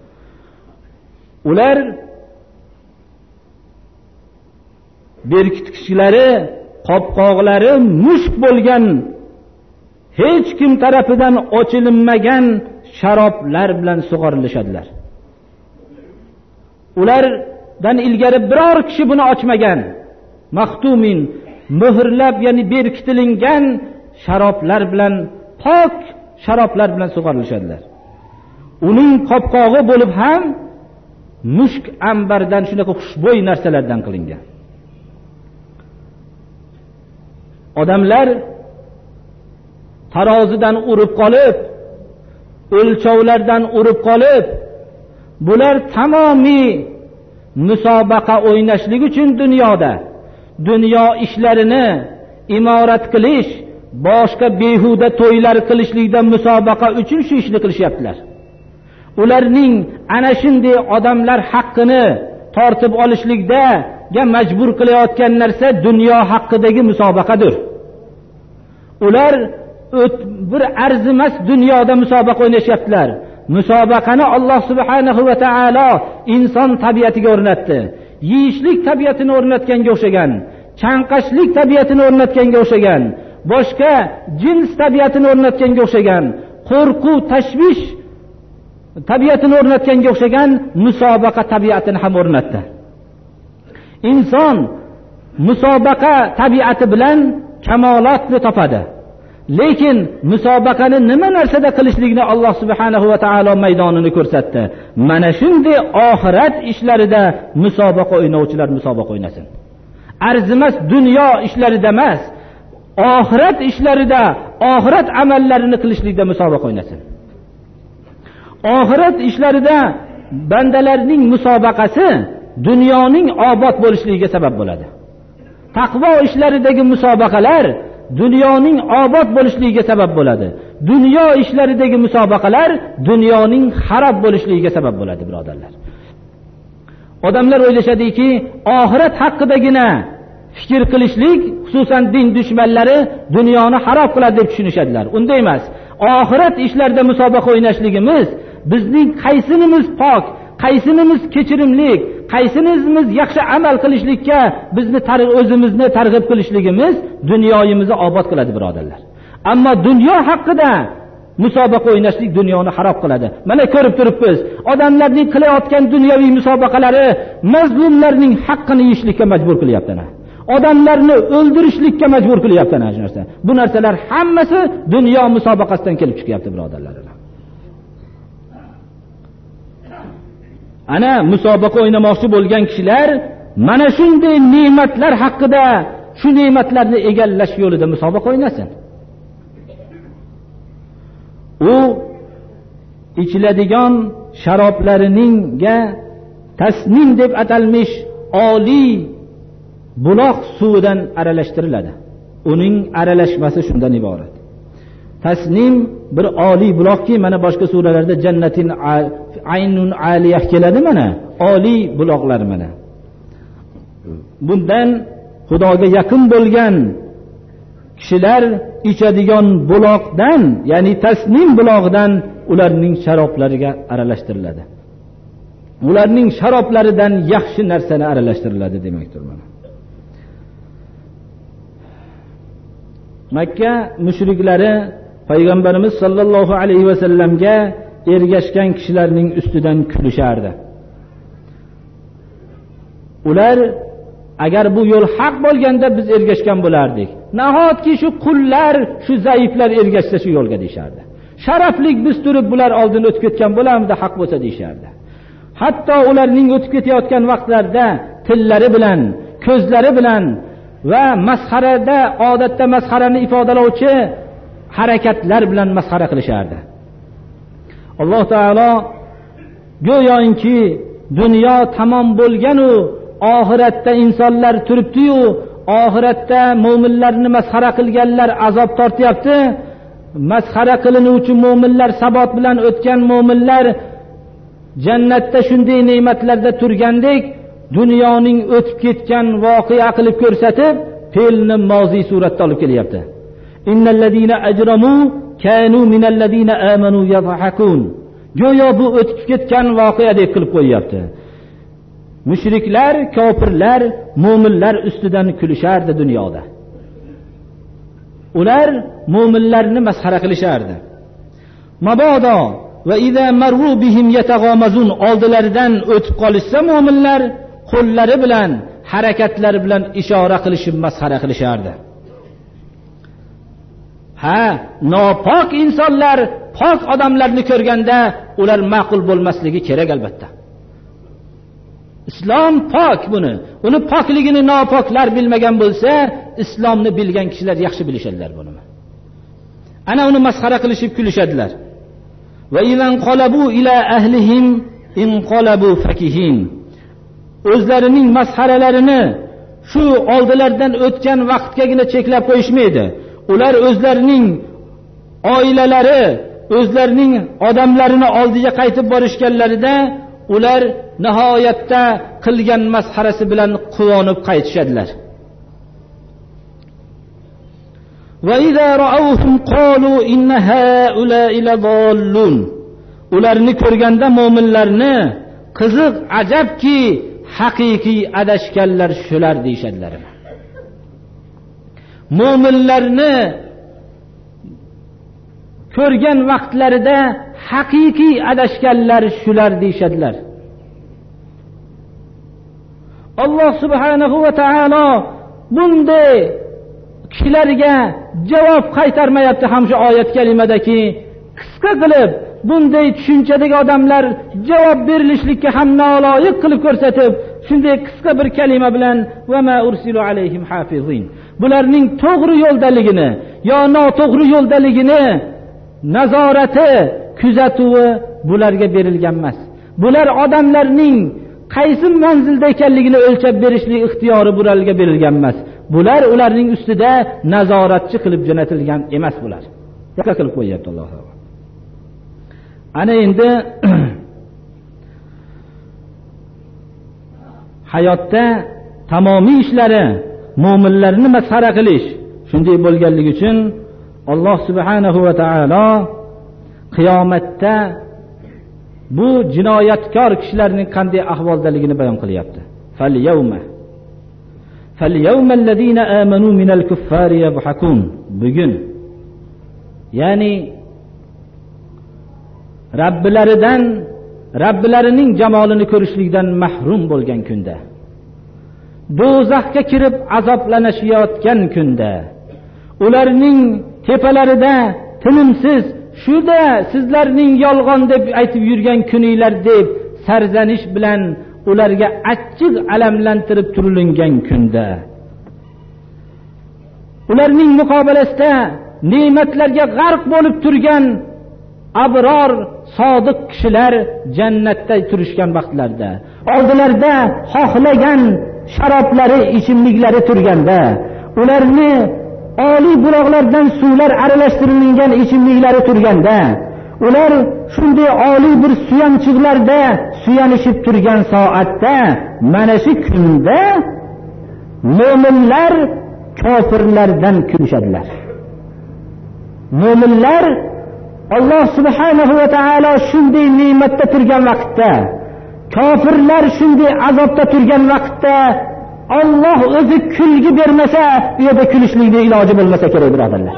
Ular berkitkichlari, qopqoqlari mushk bo'lgan, hech kim tarafidan ochilinmagan sharoblar bilan sug'orilishadilar. Ulardan ilgari biror kishi buni ochmagan. Maxtumin, muhrlab, ya'ni berkitilingan sharoblar bilan, pok sharoblar bilan sug'orilishadilar. Uning qopqog'i bo'lib ham mushk ambardan, shunaqa xushbo'y narsalardan qilingan. Odamlar tarozidan urib qolib, o'lchovlardan urib qolib, bular tamomiy musobaqa o'ynashlik uchun dunyoda dunyo ishlarini imorat qilish, boshqa behuda to'ylar qilishlikdan musobaqa uchun shu ishni qilishyaptilar. Ularning ana shunday odamlar haqqini tortib olishlikda ga majbur qilayotgan narsa dunyo haqidagi musobaqadir. Ular bir arzimas dunyoda musobaqa o'ynashyaptilar. Musobaqani Alloh subhanahu va taolo inson tabiatiga o'rnatdi. Yeyishlik tabiatini o'rnatganga o'xshagan, chanqashlik tabiatini o'rnatganga o'xshagan, boshqa jins tabiatini o'rnatganga o'xshagan, qo'rquv, tashvish tabiatini o'rnatganga o'xshagan musobaqa tabiatini ham o'rnatdi. Inson musobaqa tabiati bilan kamolotni topadi. Lekin musobaqani nima narsada qilishlikni Alloh subhanahu va taolo maydonini ko'rsatdi. Mana shunday oxirat ishlarida musobaqa o'ynovchilar musobaqa o'ynasin. Arzimas dunyo ishlarida emas, oxirat ishlarida, oxirat amallarini qilishlikda musobaqa o'ynasin. Oxirat ishlarida bandalarning musobaqasi dunyoning obod bo'lishligiga sabab bo'ladi. Taqvo ishlaridagi musobaqalar dunyoning obod bo'lishligiga sabab bo'ladi. Dunyo ishlaridagi musobaqalar dunyoning xarob bo'lishligiga sabab bo'ladi, birodarlar. Odamlar o'ylashadiki, oxirat haqidagina fikr qilishlik, xususan din dushmanlari dunyoni xarob qiladi deb tushunishadilar. Unday emas. Oxirat ishlarida musobaqa o'ynashligimiz bizning qaysinimiz pok, qaysinimiz kechirimlik, qaysinimiz yaxshi amal qilishlikka bizni o'zimizni targ'ib qilishligimiz dunyoyimizni obod qiladi, birodarlar. Ammo dunyo haqida musobaqa o'ynashlik dunyoni xarob qiladi. Mana ko'rib turibmiz, odamlarning qilayotgan dunyoviy musobaqalari mazlumlarning haqqini yeyishlikka majbur qilyapti. Odamlarni o'ldirishlikka majbur qilyapti ana shu narsa. Bu narsalar hammasi dunyo musobaqasidan kelib chiqyapti, birodarlar. Ana musobaqa o'ynamoqchi bo'lgan kishilar mana shunday ne'matlar haqida, shu ne'matlarni egallash yo'lida musobaqa o'ynasin. U ichiladigan sharoblarininga tasnim deb atalmish oliy buloq suvidan aralashtiriladi. Uning aralashmasi shundan iborat. Tasnim bir oliy buloqki, mana boshqa suralarda jannatin aynun aliyah keladi, mana oliy buloqlar mana. Bundan Xudoga yaqin bo'lgan kishilar ichadigan buloqdan, ya'ni tasnim bulog'idan ularning sharoblariga aralashtiriladi. Ularning sharoblaridan yaxshi narsani aralashtiriladi demakdir mana. Makka mushriklari Payg'ambarimiz sollallohu alayhi va sallamga ergashgan kishilarning ustidan kulishardi. Ular agar bu yo'l haq bo'lganda biz ergashgan bo'lardik. Nahotki shu qullar, shu zaiflar ergashsa shu yo'lga deyishardi. Sharaflik biz turib bular oldin o'tib ketgan bo'lamizda haq bo'lsa deyishardi. Hatto ularning o'tib ketayotgan vaqtlarda tillari bilan, ko'zlari bilan va masxarada, odatda masxarani ifodalovchi harakatlar bilan masxara qilishardi. Alloh taolo go'yoki dunyo tamom bo'lgan-u, oxiratda insonlar turibdi-yu, oxiratda mu'minlarni masxara qilganlar azob tortyapti. Masxara qilinuvchi mu'minlar, sabot bilan o'tgan mu'minlar jannatda shunday ne'matlarda turgandek, dunyoning o'tib ketgan voqea qilib ko'rsatib, fe'lni moziy suratda olib kelyapti. Innallazina ajramu kanu minallazina amanu yadhakun. Go'yo bu o'tib ketgan voqea deb qilib qo'yyapti. Mushriklar, kofirlar mu'minlar ustidan kulishardi dunyoda. Ular mu'minlarni masxara qilishardi. Mabodo va idza marru bihim yataghamazun, oldilaridan o'tib qolishsa mu'minlar qo'llari bilan, harakatlari bilan ishora qilishib masxara qilishardi. Ha, nopok insonlar pok odamlarni ko'rganda ular ma'qul bo'lmasligi kerak albatta. Islom pok buni. Uni pokligini nopoklar bilmagan bo'lsa, islomni bilgan kishilar yaxshi bilishadilar buni. Ana uni masxara qilishib kulishadilar. Va idan qalabu ila ahlihim inqalabu fakihin. O'zlarining masxaralarini shu oldilardan o'tgan vaqtgagina cheklab qo'yishmaydi. Ular o'zlarining oilalari, o'zlarining odamlarini oldiga qaytib borishganlarida ular nihoyatda qilgan masxarasi bilan quvonib qaytishadilar. Va idza ra'awhum qalu inna ha'ula'i ladallun. Ularni ko'rganda mu'minlarni qiziq, ajabki haqiqiy adashganlar shular deyshadilar. Mu'minlarni ko'rgan vaqtlarida haqiqiy adashganlar shular deyshadilar. Alloh subhanahu va taolo bunday kishilarga javob qaytarmayapti ham shu oyat kalimadaki, qisqa qilib bunday tushunchadagi odamlar javob berilishlikka ham noloyiq qilib ko'rsatib, shunday qisqa bir kalima bilan va ma ursilu alayhim hafizin, bularning to'g'ri yo'ldaligini yo noto'g'ri yo'ldaligini nazorati, kuzatuvi bularga berilgan emas. Bular odamlarning qaysi manzilda ekanligini o'lchab berishlik ixtiyori bularga berilgan emas. Bular ularning ustida nazoratchi qilib jo'natilgan emas bular. Qilib qilib qo'yapti Alloh taolo. Ana endi hayotda tamomiy ishlari mu'minlarni masxara qilish shunday bo'lganligi uchun Alloh subhanahu va taolo qiyomatda bu jinoyatkor kishilarning qanday ahvoldaligini bayon qilyapti. Fal yawma fal yawma allazina amanu minal kuffari yadhakun. Bugun, ya'ni Rabbilaridan, Rabbilarining jamolini ko'rishlikdan mahrum bo'lgan kunda, do'zaxga kirib azoblanishayotgan kunda, ularning tepalarida tinimsiz shuda sizlarning yolg'on deb aytib yurgan kuninglar deb sarzanish bilan ularga achchiq alamlantirib turilingan kunda, ularning muqobilasida ne'matlarga g'arq bo'lib turgan abror sodiq kishilar jannatda turishgan vaqtlarda, oldilarida xohlagan sharoblari, ichimliklari turganda, ularni oliy buloqlardan suvlar aralashtirilgan ichimliklari turganda, ular shunday oliy bir suyanchiqlarda suyanishib turgan soatda, mana shu kunda mo'minlar kofirlardan kulishadilar. Mo'minlar Alloh subhanahu va taolo shunday ne'matda turgan vaqtda, kofirlar shunday azobda turgan vaqtda Alloh o'zi kulgi bermasa, u yerda kulishlikning iloji bo'lmasa kerak, birodarlar.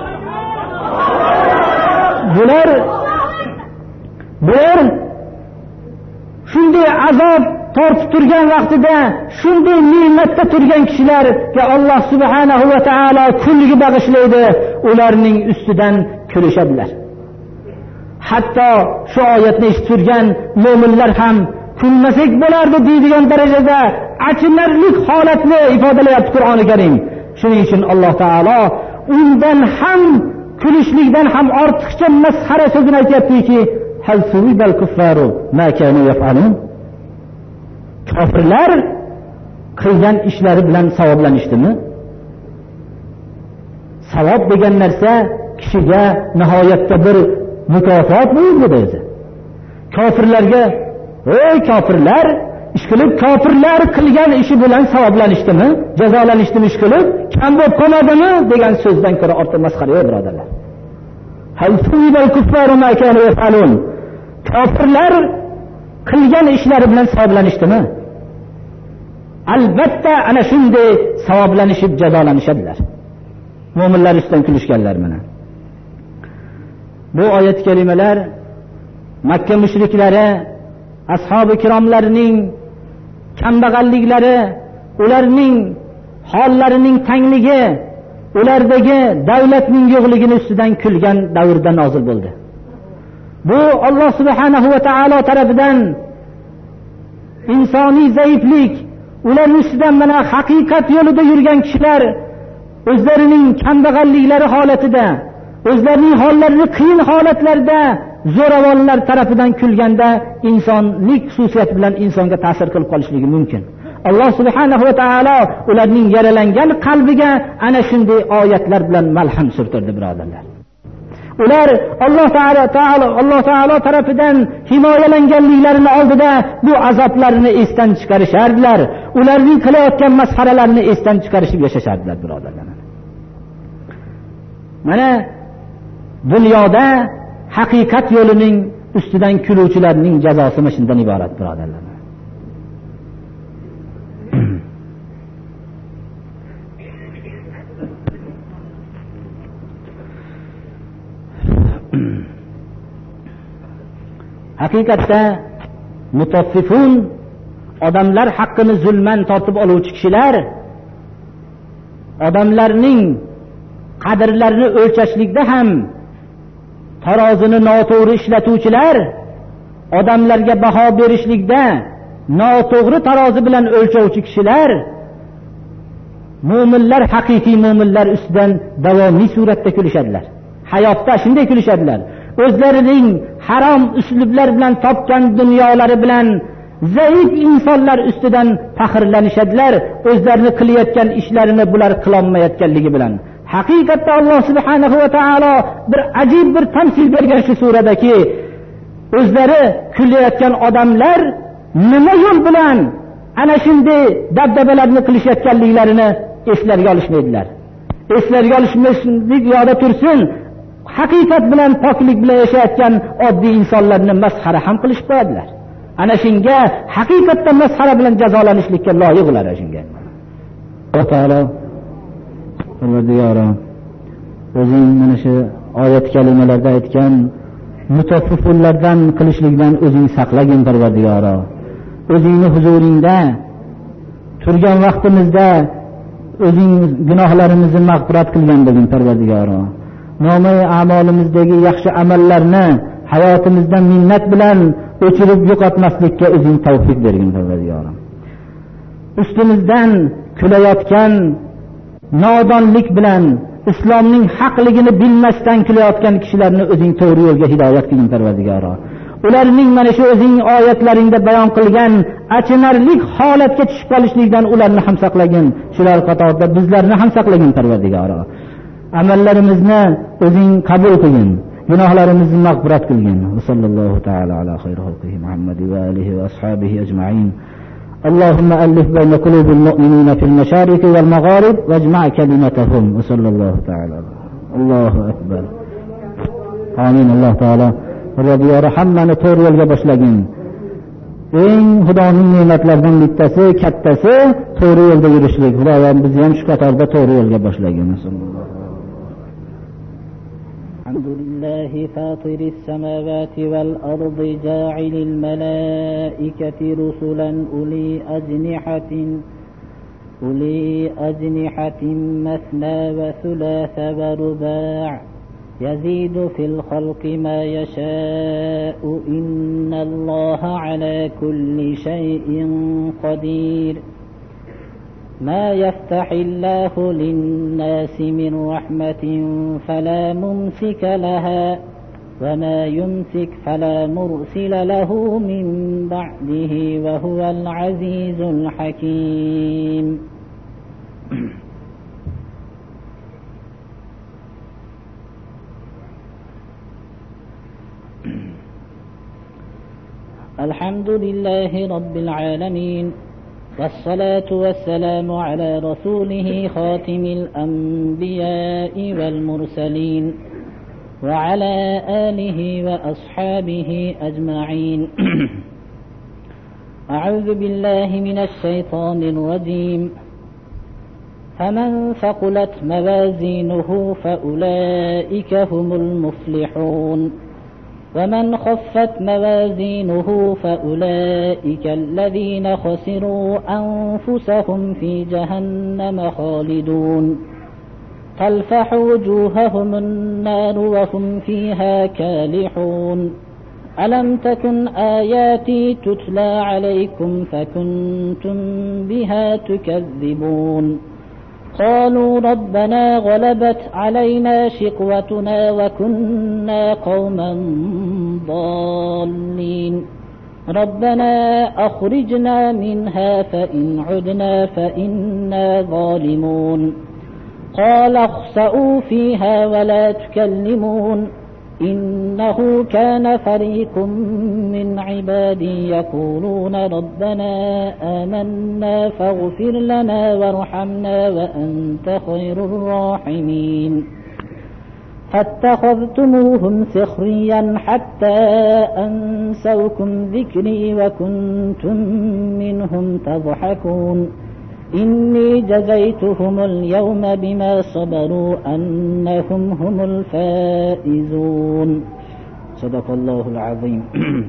Bular bular shunday azob tortib turgan vaqtida, shunday ne'matda turgan kishilarga Alloh subhanahu va taolo kulgi bag'ishlaydi, ularning ustidan kulishadilar. Hatto shu oyatni eshitib turgan mo'minlar ham kulmasak bo'lardi deydigan darajada achinarli holatni ifodalayapti Qur'oni Karim. Shuning uchun Alloh taolo undan ham kulishlikdan ham ortiqcha masxara so'zini aytayaptiki, hal suwibal kuffaru ma kanu yaf'alun. Kofirlar qilgan ishlari bilan savoblanishdimi? Savob degan narsa kishiga nihoyatda bir mukofot bo'ldi o'zi. Kofirlarga, ey kofirlar, ish qilib kofirlar qilgan ishi bilan savoblanishdimi, jazolanishdimi, ish qilib kam bo'lib qolmadimi degan so'zdan ko'ra ortiq masxara yo'q, birodarlar. Hal suwibal kuffaru ma kanu yaf'alun. Kofirlar qilgan ishlari bilan savoblanishdimi? Albatta ana shunday savoblanishib jazolanishadilar. Mo'minlar ustidan kulishganlar mana. Bu oyat kalimalar Makka mushriklari, ashabi kiromlarining kambag'alliklari, ularning hollarining tangligi, ulardagi davlatning yo'qligini ustidan kulgan davrda nozil bo'ldi. Bu Alloh subhanahu va taolo tarafidan insoniy zaiflik, ularning ustidan mana haqiqat yo'lida yurgan kishilar o'zlarining kambag'alliklari holatida, o'zlarining hollarini qiyin holatlarda zo'ravonlar tarafidan kulganda insonlik xususiyati bilan insonga ta'sir qilib qolishligi mumkin. Alloh subhanahu va taolo ularning yaralangan qalbiga ana shunday oyatlar bilan malham surtirdi, birodarlar. Ular Alloh taolo taolo Alloh taolo tarafidan himoyalanganliklarini oldida bu azoblarni esdan chiqarishardilar. Ularning qilayotgan masxaralarini esdan chiqarishib yashashardilar, birodarlar. Mana dunyoda haqiqat yo'lining ustidan kuluvchilarning jazosi mana shundan iborat, birodarlar. Haqiqatda mutaffifun, odamlar haqqini zulman tortib oluvchi kishilar, odamlarning qadrlarini o'lchashlikda ham tarozini noto'g'ri ishlatuvchilar, odamlarga baho berishlikda noto'g'ri tarozi bilan o'lchovchi kishilar, mo'minlar, haqiqiy mo'minlar ustidan davomiy suratda kulishadilar. Hayotda shunday kulishadilar. O'zlarining harom uslublar bilan topgan dunyolari bilan zaif insonlar ustidan faxrlanishadilar, o'zlarini qilayotgan ishlarini bular qilolmayotganligi bilan. Haqiqatda Alloh subhanahu va taolo bir ajib bir tamsil bergan shu suradaki, o'zlari kulayotgan odamlar nima yo'l bilan ana shunday dabdabalarni qilishayotganliklarini eslariga olishmaydilar. Eslariga olishmaslik yo'lda tursin, haqiqat bilan poklik bilan yashayotgan oddiy insonlarni masxara ham qilishib qo'yadilar. Ana shunga haqiqatda masxara bilan jazolanishlikka loyiq ular. Shunga Alloh taolo Parvardigoro o'zing mana shu oyat kalimalarda aytgan mutaffifullardan qilishlikdan o'zing saqlagin, Parvardigoro. O'zingni huzuringda turgan vaqtimizda o'zing gunohlarimizni mag'firat qilgan bo'lgin Parvardigoro. Nomi a'molimizdagi yaxshi amallarni hayotimizdan minnat bilan o'chirib yo'qotmaslikka o'zing tavfiq bergin Parvardigoro. Ustimizdan kulayotgan nodonlik bilan islomning haqligini bilmasdan kulayotgan kishilarni o'zing to'g'ri yo'lga hidoyat qilgin Parvardigoro. Ularning mana shu o'zing oyatlaringda bayon qilgan achinarli holatga tushib qolishlikdan ularni ham saqlagin. Shular qatorida bizlarni ham saqlagin Parvardigoro. Amallarimizni o'zing qabul qilgin. Gunohlarimizni mag'firat qilgin. Va sallallohu ta'ala ala xayri xalqihi Muhammad va alihi va ashabihi ajma'in. اللهم ألف بين قلوب المؤمنين في المشارق والمغارب واجمع كلمتهم وصلى الله تعالى. الله أكبر. آمين. الله تعالى Parvardigor hammani to'g'ri yo'lga boshlagin. Eng Xudoning ne'matlaridan bittasi, kattasi to'g'ri yo'lda yurishlik. Xudoyam bizni ham shu qatorda to'g'ri yo'lga boshlagin. Alhamdulillahi fatiris samawati wal ardi ja'ilil malaikati rusulan uli ajnihatin uli ajnihatin mathna wa thulatha wa ruba'. يزيد في الخلق ما يشاء إن الله على كل شيء قدير. ما يفتح الله للناس من رحمة فلا ممسك لها وما يمسك فلا مرسل له من بعده وهو العزيز الحكيم. الحمد لله رب العالمين والصلاة والسلام على رسوله خاتم الأنبياء والمرسلين وعلى آله وأصحابه أجمعين. أعوذ بالله من الشيطان الرجيم. فمن ثقلت موازينه فأولئك هم المفلحون ومن خفت موازينه فأولئك الذين خسروا أنفسهم في جهنم خالدون تلفح وجوههم النار وهم فيها كالحون. ألم تكن آياتي تتلى عليكم فكنتم بها تكذبون. قالوا ربنا غلبت علينا شقوتنا وكنا قوما ضالين ربنا أخرجنا منها فإن عدنا فإنا ظالمون. قال اخسئوا فيها ولا تكلمون إنه كان فريق من عبادي يقولون ربنا آمنا فاغفر لنا وارحمنا وأنت خير الراحمين. فاتخذتموهم سخريا حتى أنسوكم ذكري وكنتم منهم تضحكون. إني جزيتهم اليوم بما صبروا أنهم هم الفائزون. صدق الله العظيم.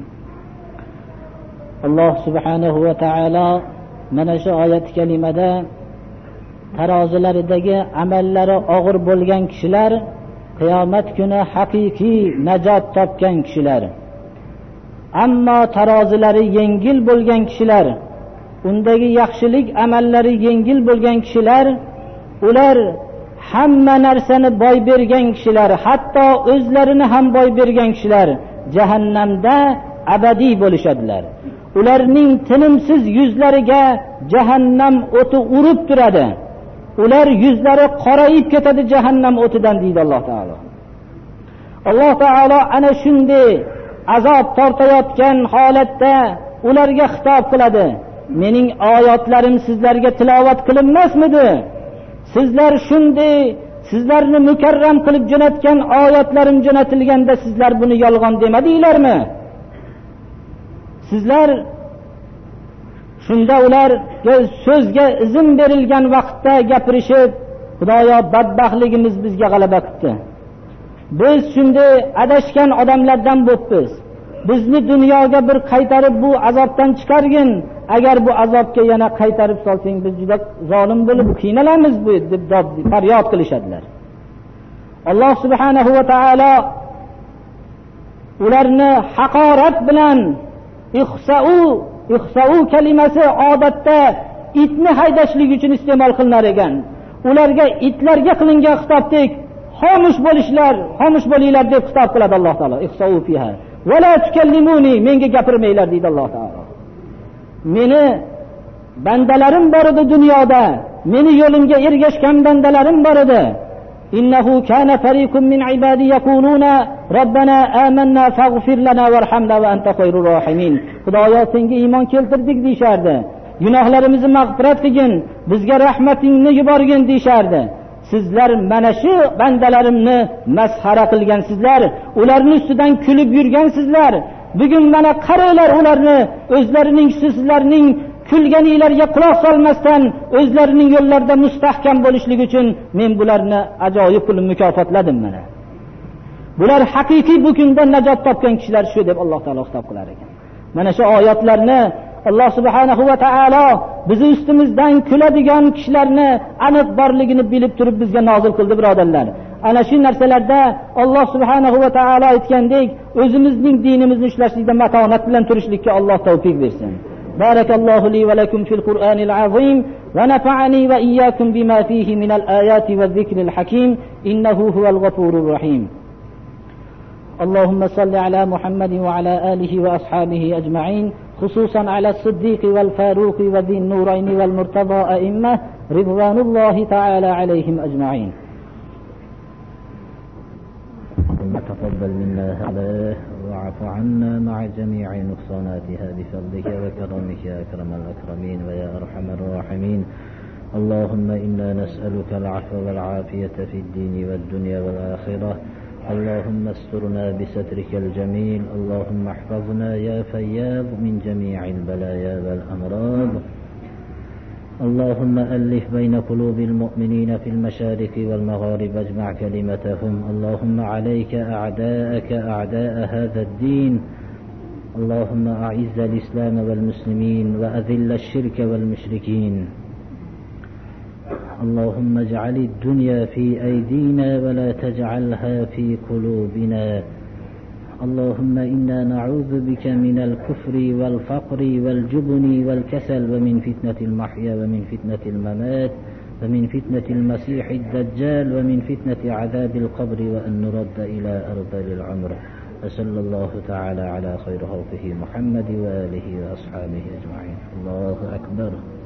الله سبحانه وتعالى من شاءت كلمة tarozilaridagi amallari og'ir bo'lgan kishilar qiyomat kuni haqiqiy najot topgan kishilar. Ammo tarozilari yengil bo'lgan kishilar, undagi yaxshilik amallari yengil bo'lgan kishilar, ular hamma narsani boy bergan kishilar, hatto o'zlarini ham boy bergan kishilar jahannamda abadiy bo'lishadilar. Ularning tinimsiz yuzlariga jahannam o'ti urib turadi. Ular yuzlari qorayib ketadi jahannam o'tidan deydi Alloh taolo. Alloh taolo ana shunday azob tortayotgan holatda ularga xitob qiladi. Mening oyatlarim sizlarga tilovat qilinmasmidi? Sizlar shunday sizlarni mukarram qilib jo'natgan oyatlarim jo'natilganda sizlar buni yolg'on demadinglarmi? Sizlar shunda ularga so'zga izn berilgan vaqtda gapirishib, Xudoyo badbaxtligimiz bizga g'alaba qildi. Biz shunday adashgan odamlardan bo'libmiz. bizni dunyoga bir qaytarib bu azobdan chiqargin, agar bu azobga yana qaytarib solsang biz juda zolim bo'lib qiynalamiz bu deb faryod qilishadilar. Alloh subhanahu va taolo ularni haqorat bilan ihsau ihsau kalimasi odatda itni haydashlik uchun iste'mol qilinar ekan. Ularga itlarga qilingan xitobdek xomush bo'lishlar, xomush bo'linglar deb xitob qiladi Alloh taolo. Ihsau fiha va la tukallimuni, menga gapirmanglar deydi Alloh taolo. Meni bandalarim bor edi dunyoda, meni yo'limga ergashgan bandalarim bor edi. Innahu kana fariqun min ibadi yaquluna robbana amanna faghfir lana warhamna va anta khayrur rohimin. Xudoyo senga iymon keltirdik deyishardi. Gunohlarimizni mag'firat qilgin, bizga rahmatingni yuborgin deyishardi. Sizlar mana shu bandalarimni masxara qilgansizlar, ularning ustidan kulib yurgansizlar. Bugun mana qaranglar ularni, o'zlarining sizlarning kulganinglarga quloq solmasdan o'zlarining yo'llarida mustahkam bo'lishligi uchun men bularni ajoyib qilib mukofotladim mana. Bular haqiqiy bu kunda najot topgan kishilar shu deb Alloh taolo xitob qilar ekan. Mana shu oyatlarni Alloh subhanahu va taolo biz ustimizdan kuladigan kishilarni aniq borligini bilib turib bizga nozil qildi birodarlar. Ana shu narsalarda Alloh subhanahu va taolo aytgandek o'zimizning dinimizni ushlashlikda matonat bilan turishlikka Alloh tavfiq bersin. Barakallohu li va lakum fil Qur'anil azim va nafa'ani va iyyakum bima fihi minal ayati va zikril hakim innahu huval ghafurur rahim. اللهم صل على محمد وعلى آله وأصحابه أجمعين، خصوصا على الصديق والفاروق وذي النورين والمرتضى أئمة رضوان الله تعالى عليهم أجمعين. تقبل منا هذا واعف عنا مع جميع نقصاناتها بفضلك وكرمك يا أكرم الأكرمين ويا أرحم الراحمين. اللهم إنا نسألك العفو والعافية في الدين والدنيا والآخرة. اللهم استرنا بسترك الجميل. اللهم احفظنا يا فياض من جميع البلايا والأمراض. اللهم ألف بين قلوب المؤمنين في المشارق والمغارب، اجمع كلمتهم. اللهم عليك أعداءك أعداء هذا الدين. اللهم أعز الإسلام والمسلمين وأذل الشرك والمشركين. اللهم اجعل الدنيا في أيدينا ولا تجعلها في قلوبنا. اللهم إنا نعوذ بك من الكفر والفقر والجبن والكسل ومن فتنة المحيا ومن فتنة الممات ومن فتنة المسيح الدجال ومن فتنة عذاب القبر وأن نرد إلى أرذل العمر. وصلى الله تعالى على خير خلقه محمد وآله وأصحابه أجمعين. الله أكبر.